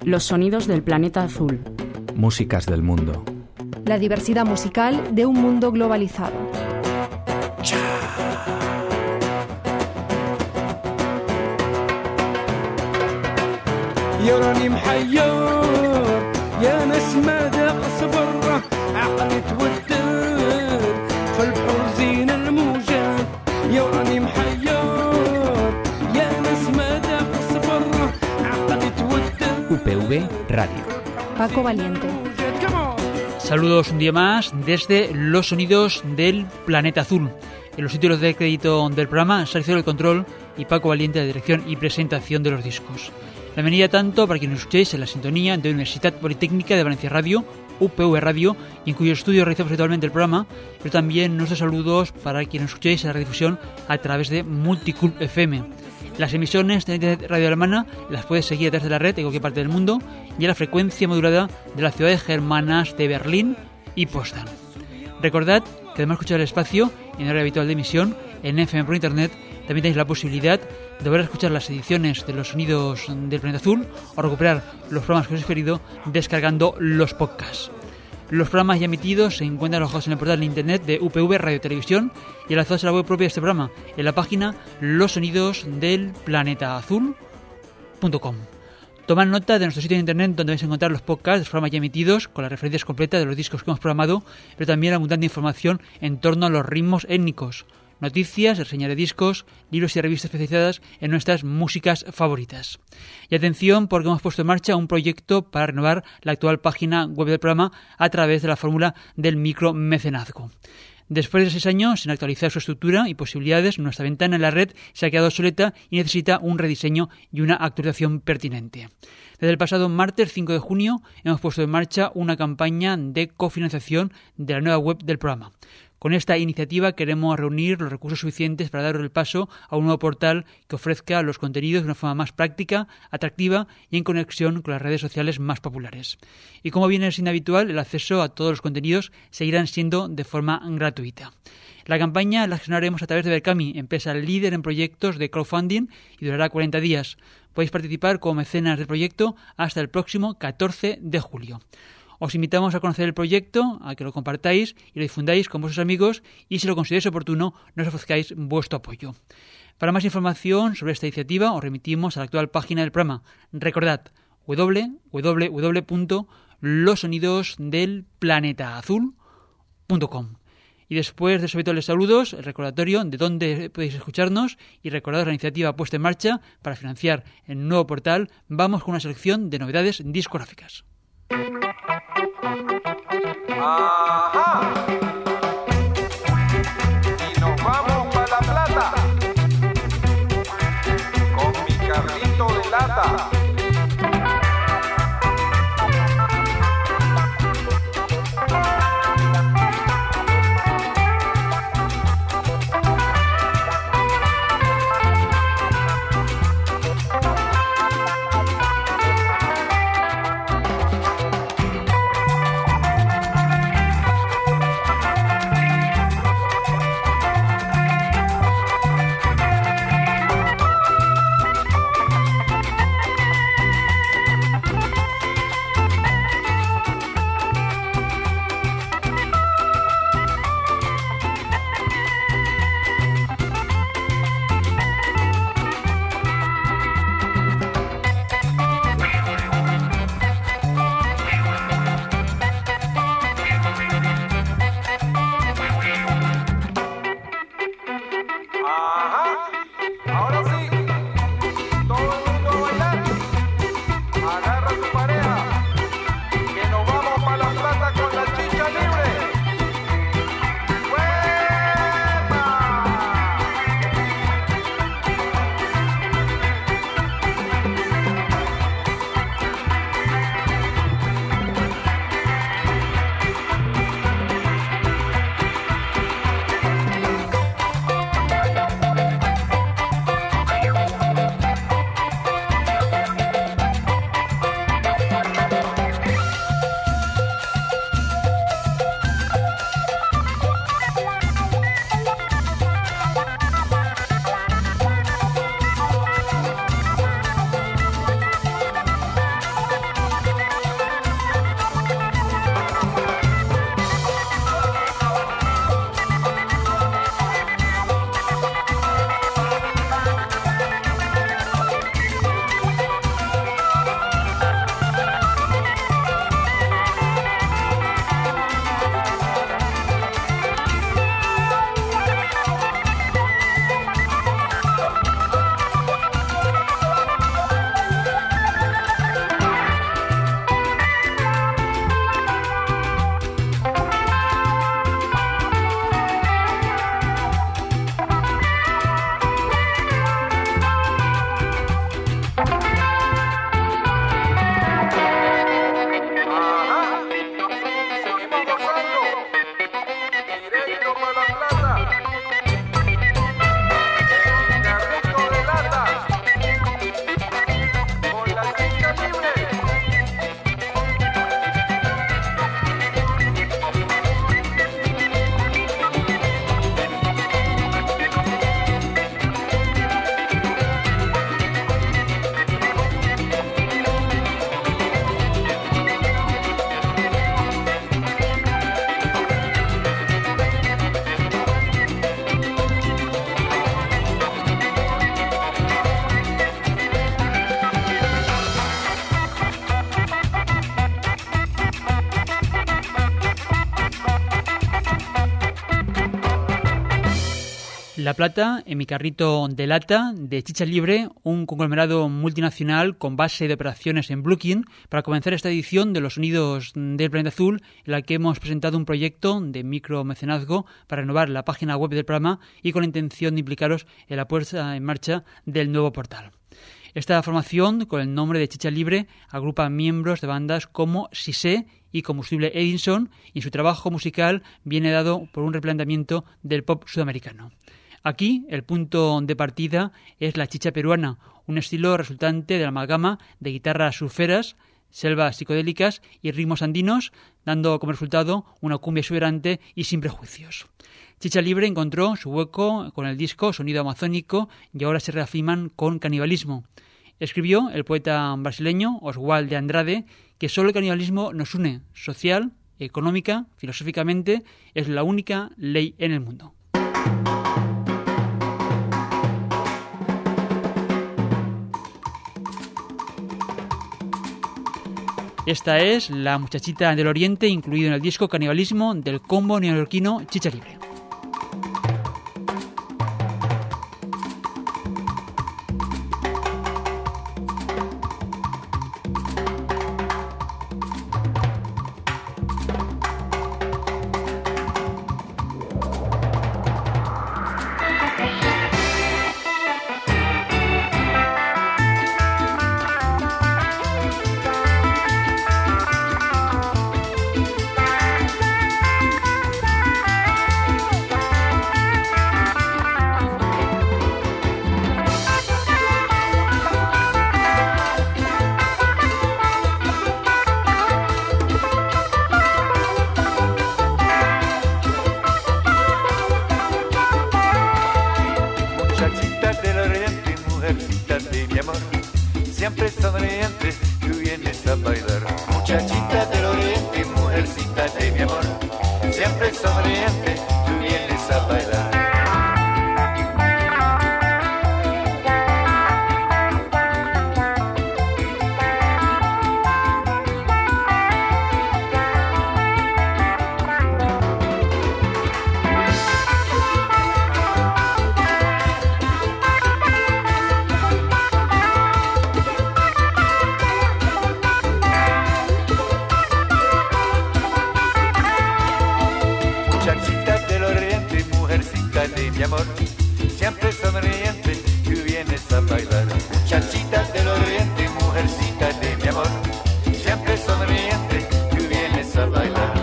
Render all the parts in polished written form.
Los sonidos del planeta azul. Músicas del mundo. La diversidad musical de un mundo globalizado. يراني محير يا ناس ماذا أصبر عقلي توتر في البحر زين الموجات يراني محير يا ناس ماذا أصبر عقلي توتر. UPV Radio. Paco Valiente. Saludos un día más desde Los Sonidos del Planeta Azul. En los títulos de crédito del programa, Sergio del Control y Paco Valiente de dirección y presentación de los discos. La bienvenida tanto para quienes nos escuchéis en la sintonía de Universitat Politécnica de Valencia Radio, UPV Radio, y en cuyo estudio realizamos habitualmente el programa, pero también nuestros saludos para quienes nos escuchéis en la redifusión a través de Multicult FM. Las emisiones de Internet Radio Alemana las puedes seguir a través de la red en cualquier parte del mundo y a la frecuencia modulada de las ciudades germanas de Berlín y Potsdam. Recordad que además de escuchar el espacio en hora habitual de emisión en FM por Internet, también tenéis la posibilidad de volver a escuchar las ediciones de Los Sonidos del Planeta Azul o recuperar los programas que os he sugerido descargando los podcasts. Los programas ya emitidos se encuentran alojados en el portal de internet de UPV Radio Televisión y enlazados a la web propia de este programa, en la página losonidosdelplanetaazul.com. Tomad nota de nuestro sitio de internet donde vais a encontrar los podcasts de los programas ya emitidos con las referencias completas de los discos que hemos programado, pero también abundante información en torno a los ritmos étnicos, noticias, reseñas de discos, libros y revistas especializadas en nuestras músicas favoritas. Y atención, porque hemos puesto en marcha un proyecto para renovar la actual página web del programa a través de la fórmula del micromecenazgo. Después de 6 años sin actualizar su estructura y posibilidades, nuestra ventana en la red se ha quedado obsoleta y necesita un rediseño y una actualización pertinente. Desde el pasado martes 5 de junio hemos puesto en marcha una campaña de cofinanciación de la nueva web del programa. Con esta iniciativa queremos reunir los recursos suficientes para dar el paso a un nuevo portal que ofrezca los contenidos de una forma más práctica, atractiva y en conexión con las redes sociales más populares. Y como viene siendo habitual, el acceso a todos los contenidos seguirán siendo de forma gratuita. La campaña la gestionaremos a través de Berkami, empresa líder en proyectos de crowdfunding, y durará 40 días. Podéis participar como mecenas del proyecto hasta el próximo 14 de julio. Os invitamos a conocer el proyecto, a que lo compartáis y lo difundáis con vuestros amigos y, si lo consideráis oportuno, nos ofrezcáis vuestro apoyo. Para más información sobre esta iniciativa os remitimos a la actual página del programa. Recordad www.losonidosdelplanetaazul.com. Y después de esos habituales saludos, el recordatorio de dónde podéis escucharnos y recordad la iniciativa puesta en marcha para financiar el nuevo portal. Vamos con una selección de novedades discográficas. ¡Ajá! Y nos vamos para La Plata con mi carrito de lata. La Plata, en mi carrito de lata, de Chicha Libre, un conglomerado multinacional con base de operaciones en Brooklyn, para comenzar esta edición de Los Sonidos del Planeta Azul, en la que hemos presentado un proyecto de micromecenazgo para renovar la página web del programa y con la intención de implicaros en la puesta en marcha del nuevo portal. Esta formación, con el nombre de Chicha Libre, agrupa miembros de bandas como Sisé y Combustible Edison, y en su trabajo musical viene dado por un replanteamiento del pop sudamericano. Aquí el punto de partida es la chicha peruana, un estilo resultante de la amalgama de guitarras surferas, selvas psicodélicas y ritmos andinos, dando como resultado una cumbia exuberante y sin prejuicios. Chicha Libre encontró su hueco con el disco Sonido Amazónico y ahora se reafirman con Canibalismo. Escribió el poeta brasileño Oswald de Andrade que solo el canibalismo nos une, social, económica, filosóficamente, es la única ley en el mundo. Esta es La Muchachita del Oriente, incluido en el disco Canibalismo del combo neoyorquino Chicha Libre. Siempre sonriente, tú vienes a bailar. Muchachita del oriente, mujercita de mi amor. Siempre sonriente, tú vienes a bailar. De mi amor, siempre sonriente, tú vienes a bailar. Muchachita del oriente, mujercita de mi amor, siempre sonriente, tú vienes a bailar.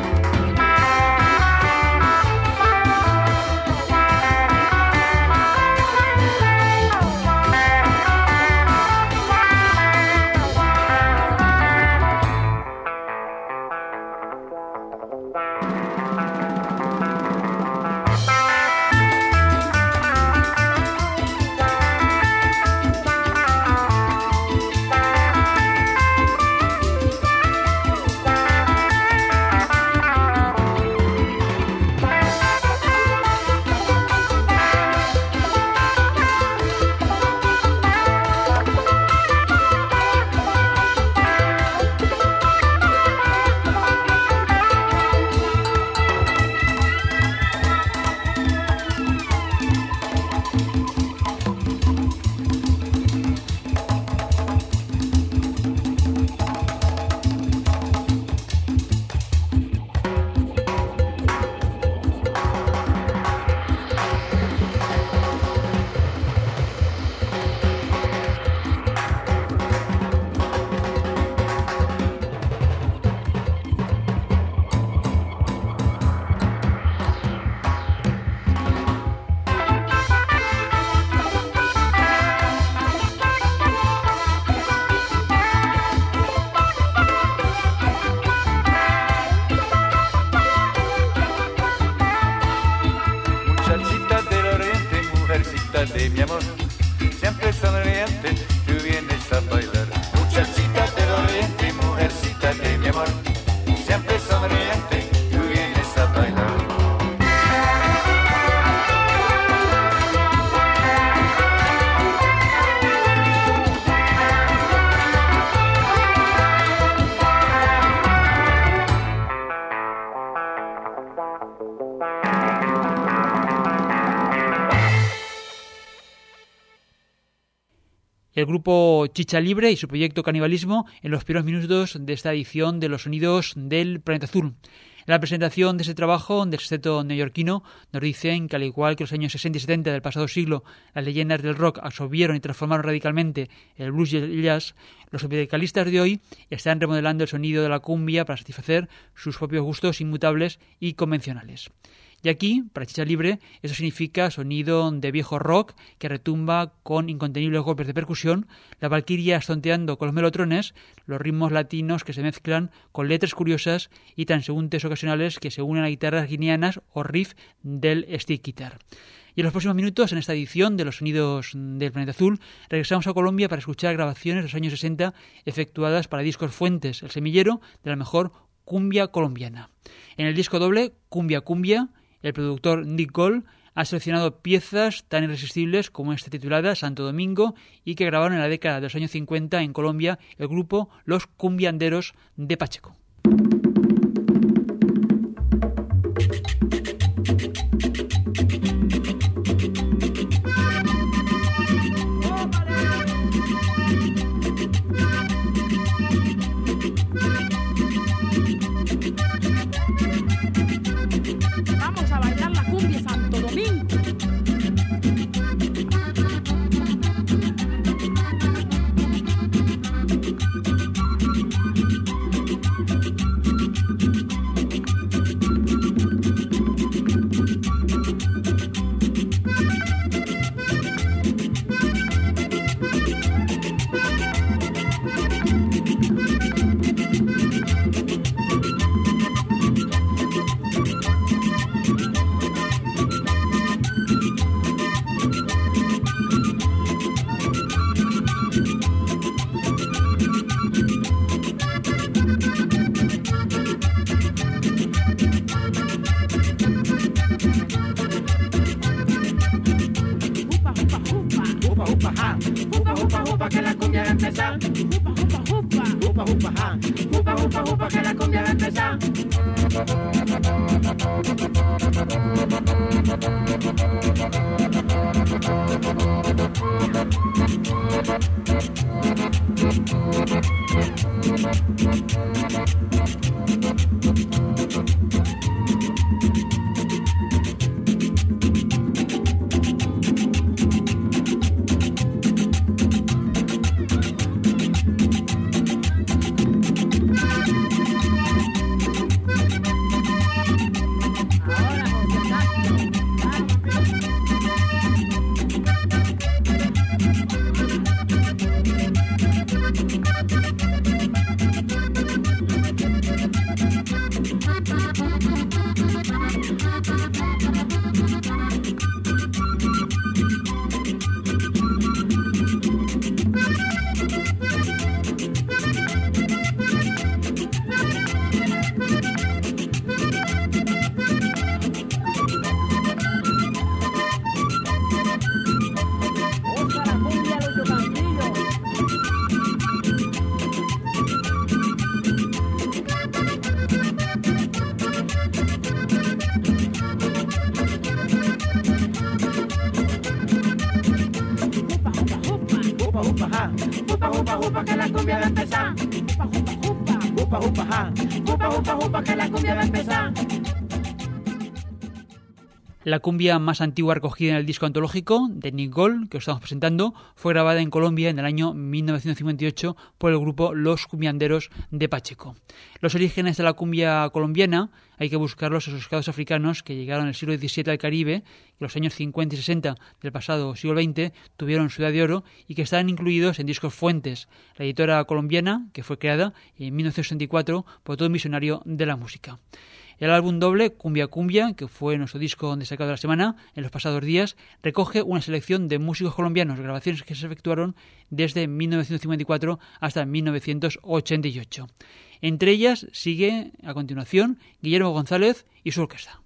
De mi amor, siempre sonriente, tú vienes a bailar. Muchachita del oriente, mujercita de mi amor, siempre sonriente, tú vienes a bailar. El grupo Chicha Libre y su proyecto Canibalismo en los primeros minutos de esta edición de Los Sonidos del Planeta Azul. En la presentación de ese trabajo del sexteto neoyorquino nos dicen que al igual que los años 60 y 70 del pasado siglo las leyendas del rock absorbieron y transformaron radicalmente el blues y el jazz, los tropicalistas de hoy están remodelando el sonido de la cumbia para satisfacer sus propios gustos inmutables y convencionales. Y aquí, para Chicha Libre, eso significa sonido de viejo rock que retumba con incontenibles golpes de percusión, la valquiria estonteando con los melotrones, los ritmos latinos que se mezclan con letras curiosas y transeúntes ocasionales que se unen a guitarras guineanas o riff del stick guitar. Y en los próximos minutos, en esta edición de Los Sonidos del Planeta Azul, regresamos a Colombia para escuchar grabaciones de los años 60 efectuadas para Discos Fuentes, el semillero de la mejor cumbia colombiana. En el disco doble Cumbia Cumbia, el productor Nick Gold ha seleccionado piezas tan irresistibles como esta titulada Santo Domingo y que grabaron en la década de los años 50 en Colombia el grupo Los Cumbianderos de Pacheco. Vamos a bailar la cumbia Santo Domingo. que la cumbia va a empezar. Upa, upa, upa. Upa, upa, ja. Upa, upa, upa, que la cumbia va a empezar. La cumbia más antigua recogida en el disco antológico de Nick Gold, que os estamos presentando, fue grabada en Colombia en el año 1958 por el grupo Los Cumbianderos de Pacheco. Los orígenes de la cumbia colombiana hay que buscarlos en los esclavos africanos que llegaron en el siglo XVII al Caribe, que en los años 50 y 60 del pasado siglo XX tuvieron su edad de oro y que están incluidos en Discos Fuentes, la editora colombiana que fue creada en 1964 por todo un visionario de la música. El álbum doble Cumbia Cumbia, que fue nuestro disco destacado de la semana en los pasados días, recoge una selección de músicos colombianos, grabaciones que se efectuaron desde 1954 hasta 1988. Entre ellas sigue a continuación Guillermo González y su orquesta.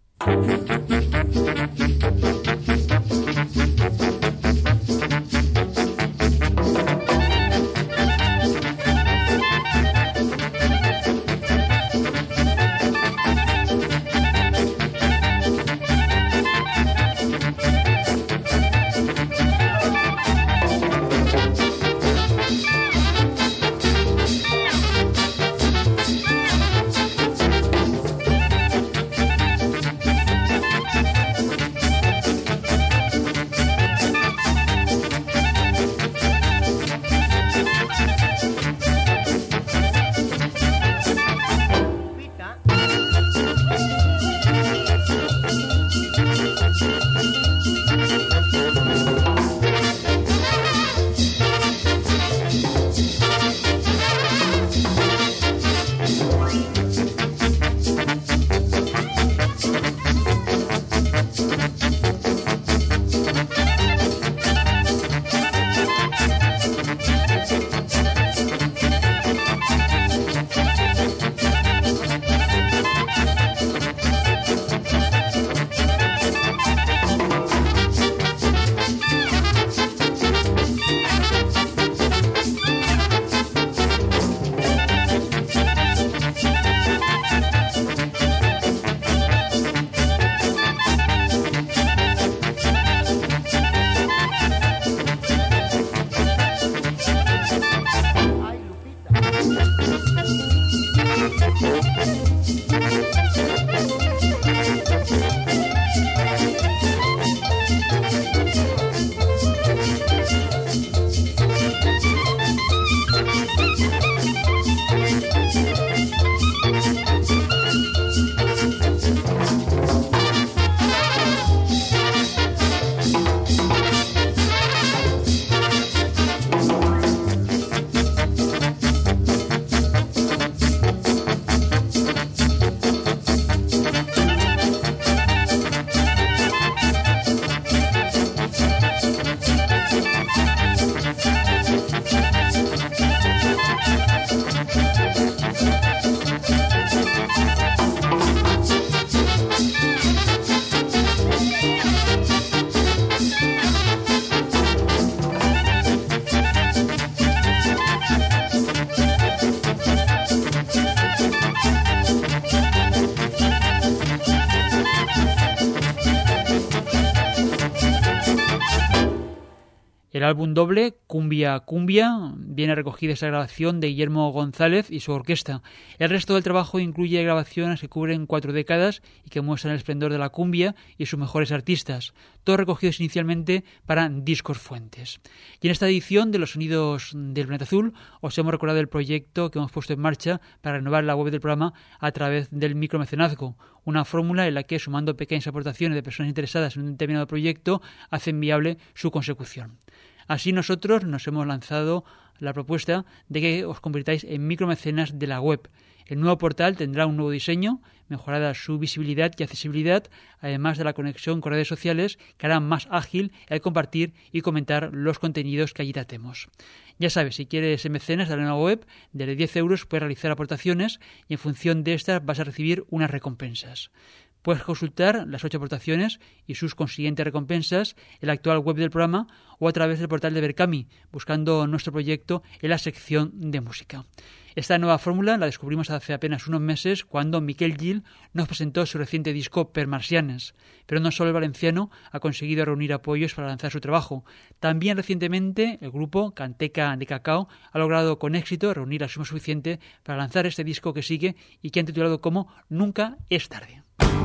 El álbum doble, Cumbia Cumbia, viene recogida esta grabación de Guillermo González y su orquesta. El resto del trabajo incluye grabaciones que cubren 4 décadas y que muestran el esplendor de la cumbia y sus mejores artistas, todos recogidos inicialmente para Discos Fuentes. Y en esta edición de Los Sonidos del Planeta Azul os hemos recordado el proyecto que hemos puesto en marcha para renovar la web del programa a través del micromecenazgo, una fórmula en la que, sumando pequeñas aportaciones de personas interesadas en un determinado proyecto, hacen viable su consecución. Así nosotros nos hemos lanzado la propuesta de que os convirtáis en micromecenas de la web. El nuevo portal tendrá un nuevo diseño, mejorada su visibilidad y accesibilidad, además de la conexión con redes sociales que hará más ágil el compartir y comentar los contenidos que allí tratemos. Ya sabes, si quieres ser mecenas de la nueva web, desde 10 euros puedes realizar aportaciones y en función de estas vas a recibir unas recompensas. Puedes consultar las 8 aportaciones y sus consiguientes recompensas en la actual web del programa o a través del portal de Berkami, buscando nuestro proyecto en la sección de música. Esta nueva fórmula la descubrimos hace apenas unos meses cuando Miquel Gil nos presentó su reciente disco Per Marcianes. Pero no solo el valenciano ha conseguido reunir apoyos para lanzar su trabajo. También recientemente el grupo Canteca de Cacao ha logrado con éxito reunir la suma suficiente para lanzar este disco que sigue y que han titulado como Nunca es tarde.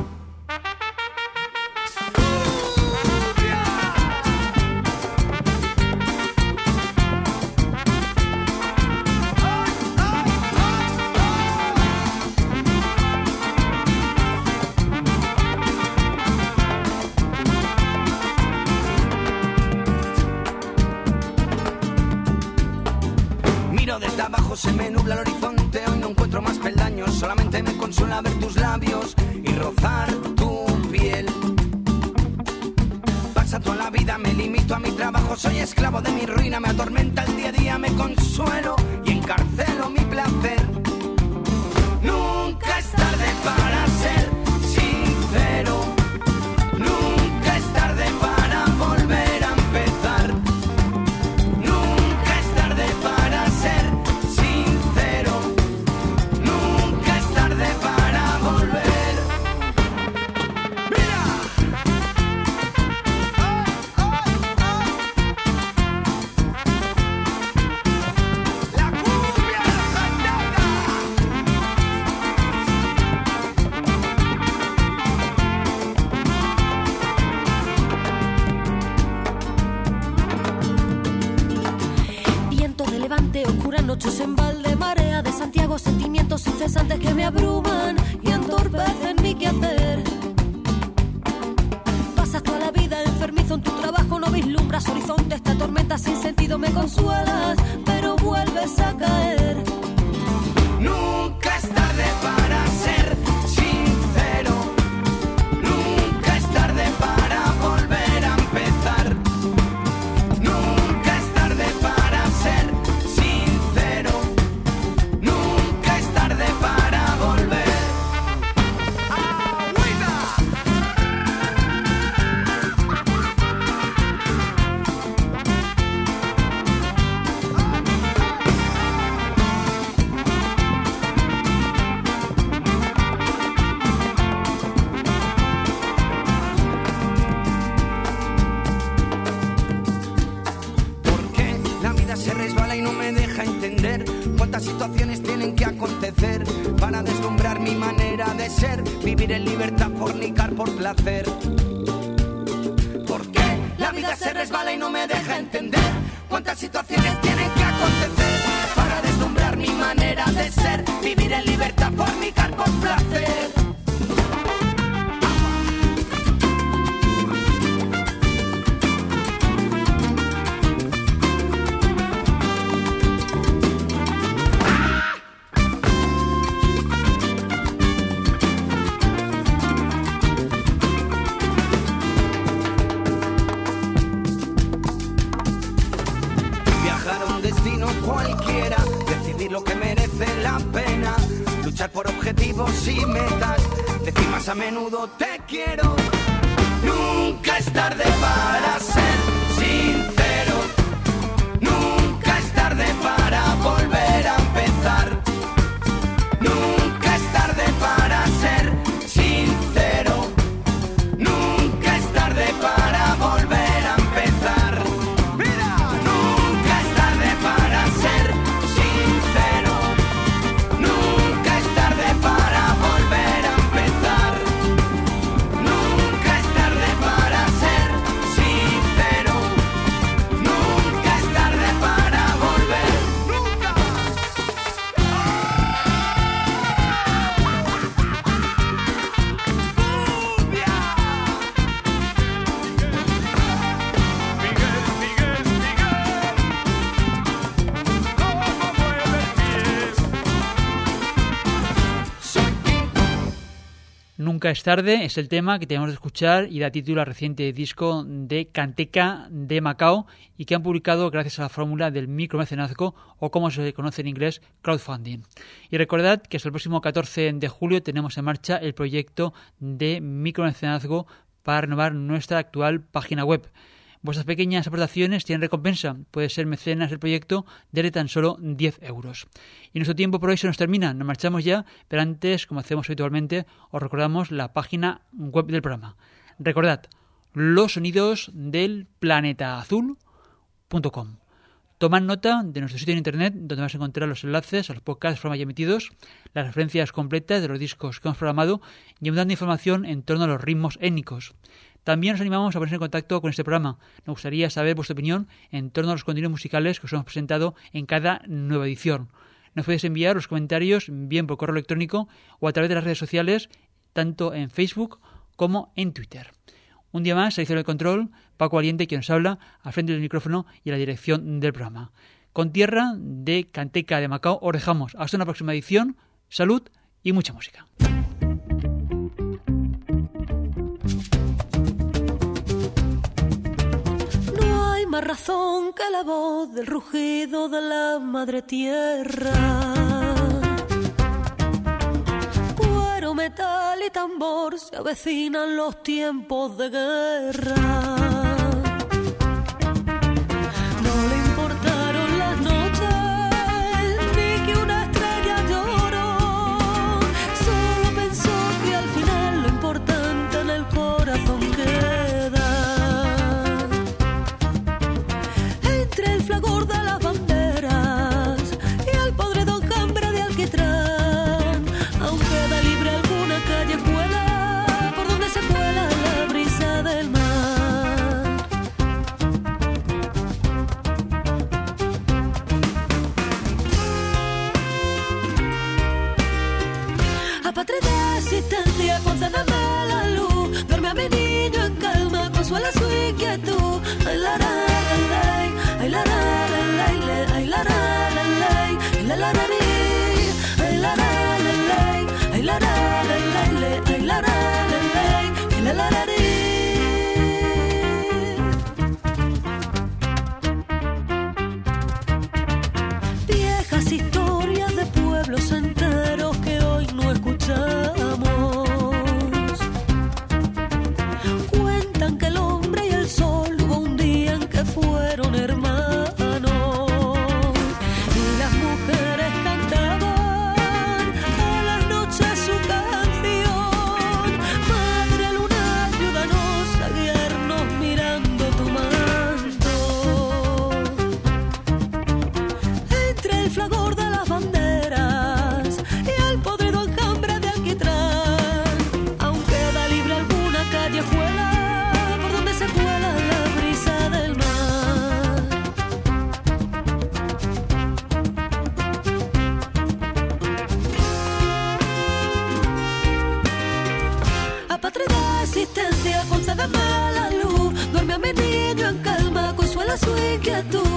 Desde abajo se me nubla el horizonte, hoy no encuentro más peldaños, solamente me consuela ver tus labios y rozar tu piel. Pasa toda la vida, me limito a mi trabajo, soy esclavo de mi ruina, me atormenta el día a día, me consuelo y encarcelo mi placer. Nunca es tarde para ser sincero, nunca es tarde para volver a empezar. Nunca es tarde para ser sincero, nunca es tarde para volver. ¡Mira! La cumbia cantata. Viento de levante, oscuras noches en balde, marea de Santiago, sentimientos incesantes que me abruman y entorpecen mi quehacer. Pasas toda la vida enfermizo en tu trabajo, no vislumbras horizonte, esta tormenta sin sentido me consuelas, pero vuelves a caer. Nunca es tarde para ser sincero, nunca es tarde para volver a empezar. Nunca es tarde para ser sincero, nunca es tarde para volver. Porque la vida se resbala y no me deja entender cuántas situaciones tienen que acontecer para deslumbrar mi manera de ser, vivir en libertad, fornicar por placer. Porque la vida se resbala y no me deja entender cuántas situaciones tienen que acontecer para deslumbrar mi manera de ser, vivir en libertad, fornicar por placer. Viajar a un destino cualquiera, decidir lo que merece la pena, luchar por objetivos y metas, decir más a menudo te quiero. Nunca es tarde para ser sincero, nunca es tarde para volver a empezar. Nunca es tarde para ser sincero, nunca es tarde para volver a empezar. ¡Mira! Nunca es tarde es el tema que tenemos de escuchar y da título al reciente disco de Kanteca de Macao y que han publicado gracias a la fórmula del micromecenazgo o como se conoce en inglés, crowdfunding. Y recordad que hasta el próximo 14 de julio tenemos en marcha el proyecto de micromecenazgo para renovar nuestra actual página web. Vuestras pequeñas aportaciones tienen recompensa. Puede ser mecenas del proyecto desde tan solo 10 euros. Y nuestro tiempo por hoy se nos termina. Nos marchamos ya, pero antes, como hacemos habitualmente, os recordamos la página web del programa. Recordad, los sonidos del planetaazul.com. Tomad nota de nuestro sitio en internet, donde vas a encontrar los enlaces a los podcasts de forma ya emitidos, las referencias completas de los discos que hemos programado y abundante información en torno a los ritmos étnicos. También os animamos a ponerse en contacto con este programa. Nos gustaría saber vuestra opinión en torno a los contenidos musicales que os hemos presentado en cada nueva edición. Nos podéis enviar los comentarios bien por correo electrónico o a través de las redes sociales, tanto en Facebook como en Twitter. Un día más, servicio del control, Paco Valiente, quien nos habla, al frente del micrófono y a la dirección del programa. Con tierra de Kanteca de Macao os dejamos. Hasta una próxima edición. Salud y mucha música. Más razón que la voz del rugido de la madre tierra. Cuero, metal y tambor, se avecinan los tiempos de guerra. No le importaron las noches ni que una estrella lloró. Solo pensó que al final lo importante en el corazón queda. El flagor de las banderas y el podredón hambre de alquitrán, aún queda libre alguna callejuela por donde se cuela la brisa del mar. Apatria de existencia, concédeme la luz, duerme a mi niño en calma, consuela su inquietud. Ay, la, la, la, ay, la, la, la, ay, la, la, la, ay, la, la, la, ay, la, la, la, ay, la, la, la, ay, la, la, ay, la, la, la. Viejas historias de pueblos enteros que hoy no escuchamos. Cuentan que el hombre y el sol hubo un día en que fueron hermanos y las mujeres cantaban a las noches su canción. Madre luna, ayúdanos a guiarnos mirando tu manto. Entre el flagor de las banderas y el podrido enjambre de alquitrán, aún queda libre alguna callejuela por donde se cuela la brisa del mar. Apatria de existencia, concédeme la luz, duerme a mi niño en calma, consuela su inquietud.